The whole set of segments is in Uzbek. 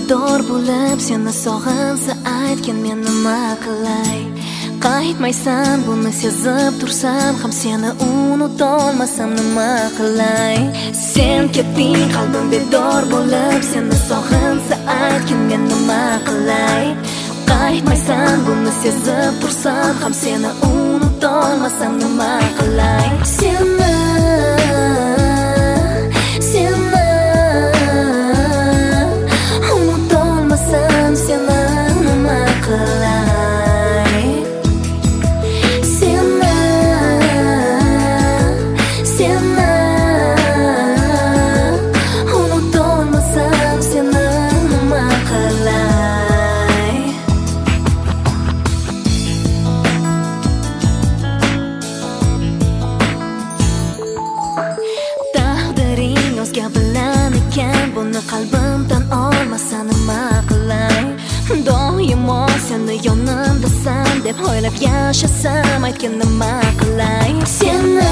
bedor bo'lib seni sog'insa aytgin men nima qilay. Qaytmaysan buni sezib tursam ham seni unutolmasam nima qilay. Sen ketding qalbim bedor bo'lib seni sog'insa aytgin men nima qilay. Qaytmaysan buni sezib tursam ham seni unutolmasam nima qilay. Seni unutolmasam seni nima qilay. Seni unutolmasam seni nima qilay. Taqdiring o'zga bilan ekan, buni qalbimdan olmasa nima qilay. Doimo seni yonimdasan deb o'ylab yashasam aytgin nima qilay. Seni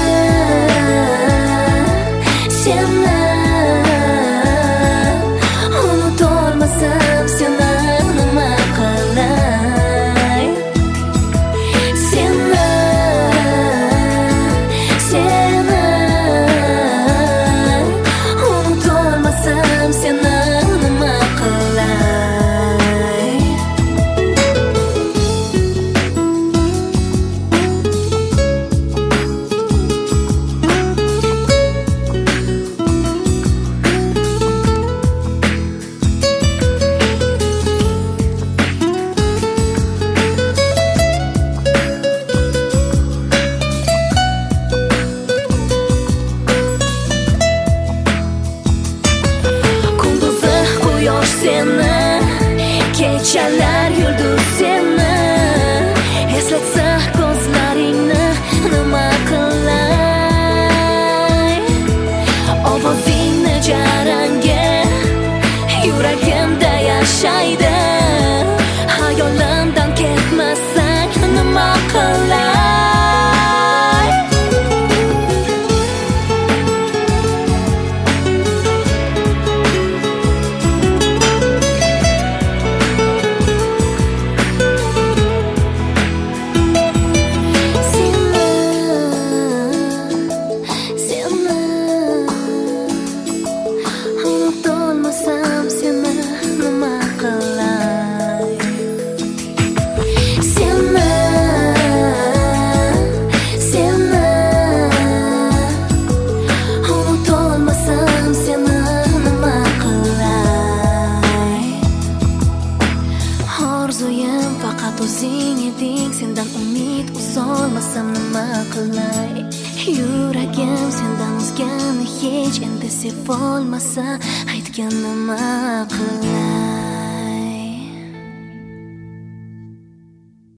unutolmasam seni nima qilay. Seni unutolmasam seni nima qilay. Seni kechalar yulduz seni eslatsa ko'zlaringni nima qilay. Ovozingni jarangga yuragimda yashaydi. Hayolimdan ketmasang nima qilay. Unutolmasam seni nima qilay. Seni unutolmasam seni nima qilay. Orzuyim faqat o'zing eding, sendan umid uzolmasam nima qilay. Yuragim sendan o'zgani hech endi sevolmasa aytgin nima qilay.